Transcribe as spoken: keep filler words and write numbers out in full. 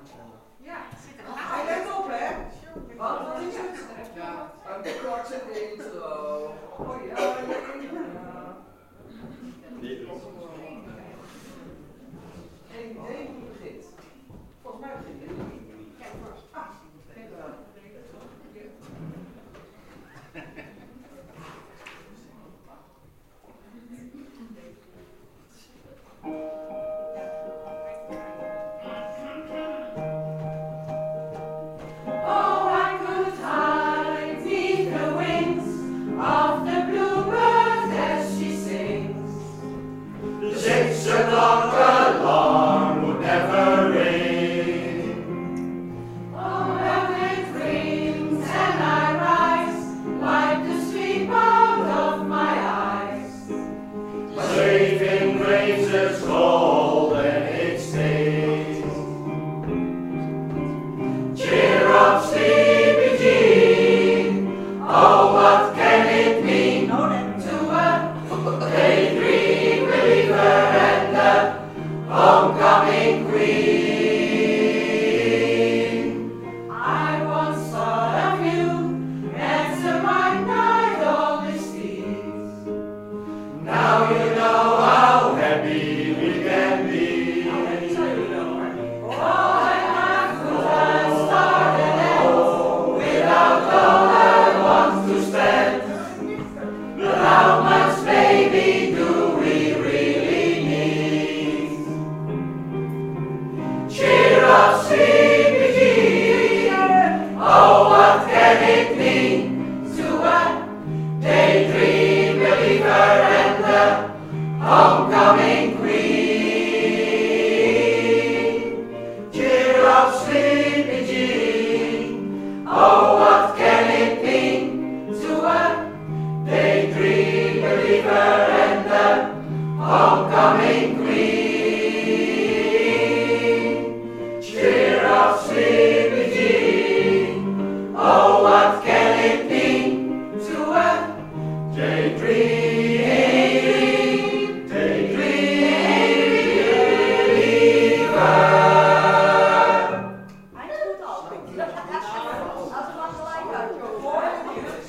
Ja, zit er Hij let op, hè? Wat, wat is het? Ja, een korte intro. Oh ja, ja, ja. Geen idee hoe het begint. Volgens mij begint het niet. Kijk vast. Ah, geen wel. Hij doet al.